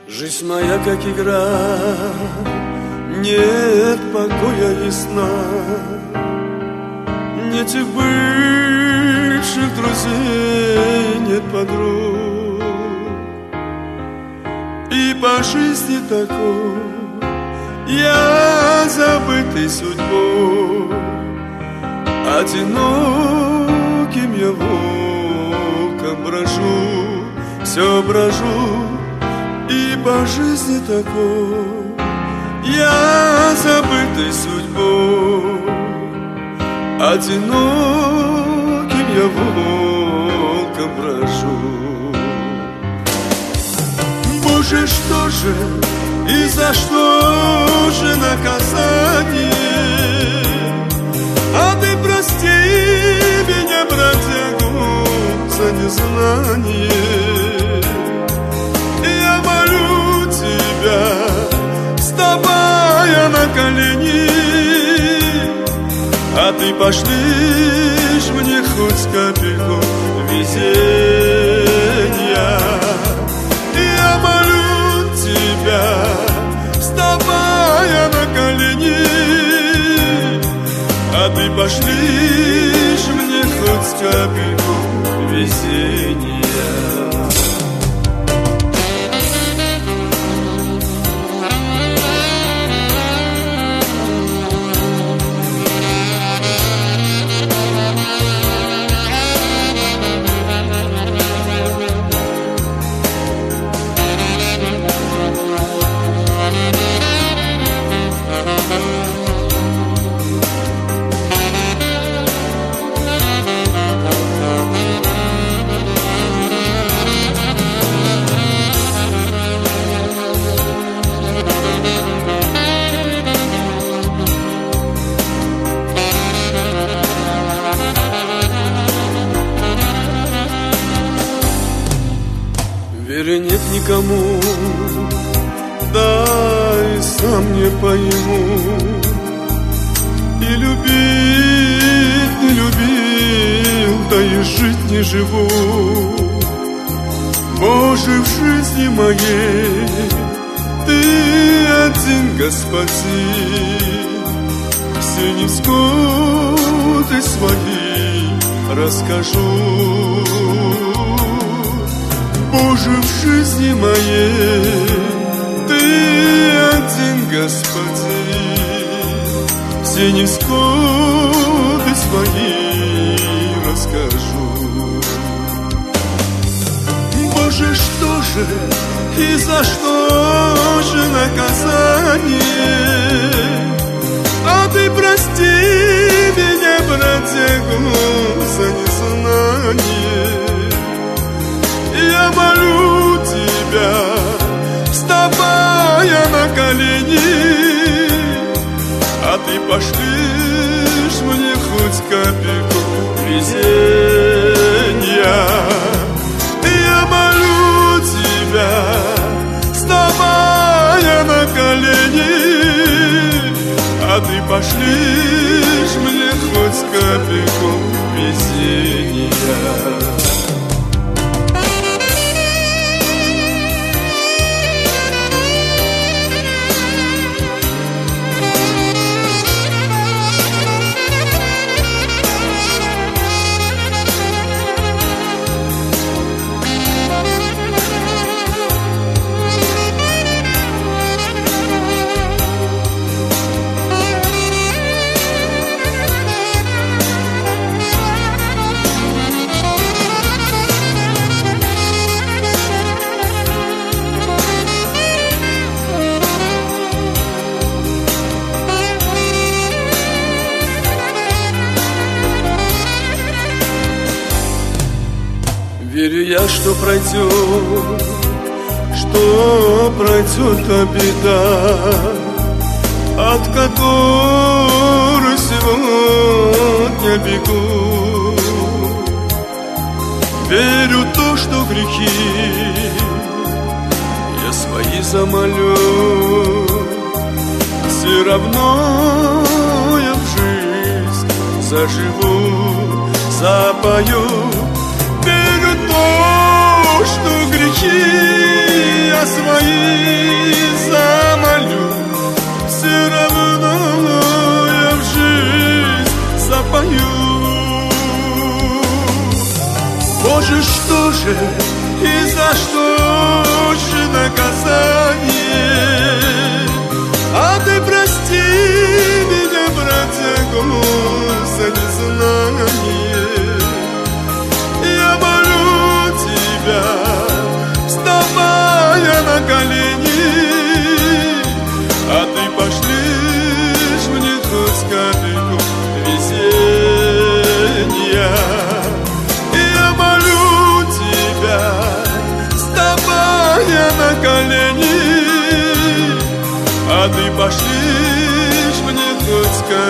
Жизнь моя как игра, нет покоя и сна, нет тех бывших друзей, нет подруг. И по жизни такой я забытый судьбой, одиноким я волком брожу, все брожу. И по жизни такой я забытый судьбой, одиноким я волком брожу. Боже, что же и за что же наказание? А ты прости меня, бродягу, за незнание. Я молю тебя, вставая на колени, а ты пошлишь мне хоть капельку везения. Я молю тебя, вставая на колени, а ты пошлишь мне хоть капельку везения. Веры нет никому, да и сам не пойму. И любить не любил, да и жить не живу. Боже, в жизни моей ты один господин. Все невзгоды свои расскажу. Боже, в жизни моей ты один господин. Все невзгоды свои расскажу. Боже, что же и за что же наказание? А ты прости меня, бродягу, за незнание. Я молю тебя, вставая на колени, а ты пошлишь мне хоть капельку везения. Я молю тебя, вставая на колени, а ты пошлишь мне хоть капельку везения. Верю я, что пройдет та беда, от которой сегодня бегу. Верю в то, что грехи я свои замолю. Все равно я в жизнь заживу, запою. Верю в то, что грехи я свои И за что же наказание? А ты прости меня, братья, за незнание. Я молю тебя, вставая на колени, а ты пошлишь мне хоть капельку везения. Я молю тебя, вставая на колени, а ты пошлишь мне хоть капельку